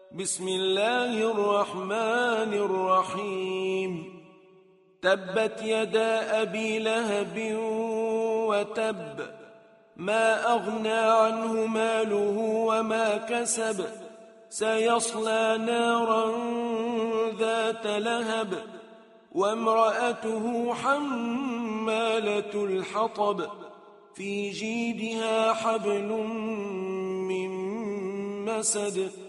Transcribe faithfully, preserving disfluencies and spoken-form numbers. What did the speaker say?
بسم الله الرحمن الرحيم. تبت يدا أبي لهب وتب، ما أغنى عنه ماله وما كسب، سيصلى نارا ذات لهب، وامرأته حمالة الحطب، في جيدها حبل من مسد.